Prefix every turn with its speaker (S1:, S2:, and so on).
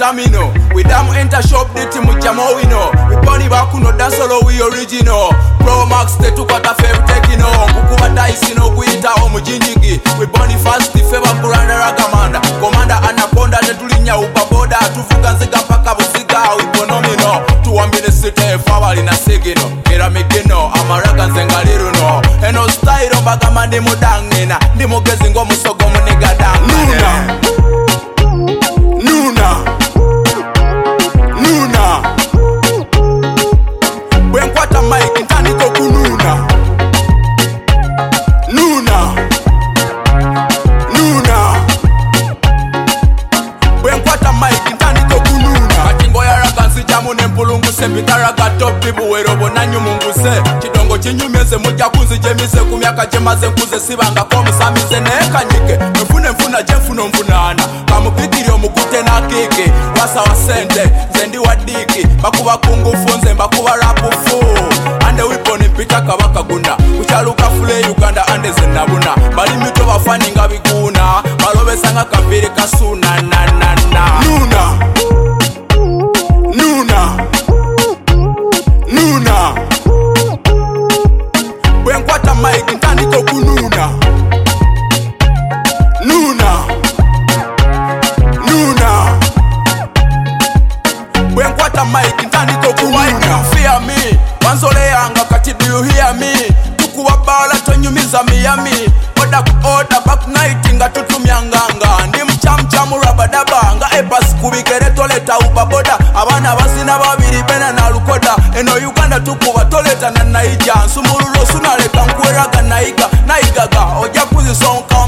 S1: stamina. We damn enter shop the team with Jamo we know. We bunny bakuno dance solo we original. Pro Max te tukwata favorite tekino. Mukuba daisi no kuita omujinjigi. We bunny fast the favor kuranda ragamanda. Commander anaconda netulinya ubaboda. Tufuka nziga paka busiga wiponomino. Tuwambine site fawali na sigino. Kira mikino amaraga nzengaliru no. Eno style mbagama ndi mudangina. Ndi mugezi ngo musogo muniga dangina. Nuna Bwenkwata mic ntandiko kununa. Nuna Bwenkwata mic ntandiko kununa. Katingo ya ragansi jamu nempulungu se pitaraga top people werobo nanyu munguse. Chidongo chinyumyeze muja kunzi jemise kumyaka jemaze kuze sibanga kwa musamize nekanyike. Mfuna jemfuno mfunana. Kamupikiri omukute na kiki. Wasa wasente, zendi wadiki. Bakuba kungufunze, bakuba rapufu. Ande wiponi mpita kabaka guna. Uchaluka fule Uganda ande zenabuna. Bali mito wafani nga biguna. Balobe sanga kaviri kasuna na na na. Nuna Bwenkwata mic ntandiko kununa. Bwenkwata mic ntandiko kununa. Fear me, wanzole yanga kati do you hear me? Tukuwa bala tonyumiza Miami. Oda kuoda back night nga tutumyanganga. Ndi mchamchamu rabadaba nga epas kubikere toleta ubaboda. Abana basina babiri bena na lukoda. Eno Uganda tukuwa toleta na naija. Nsumululo sunaleka nkweraga naigaga. Oja kuzisonka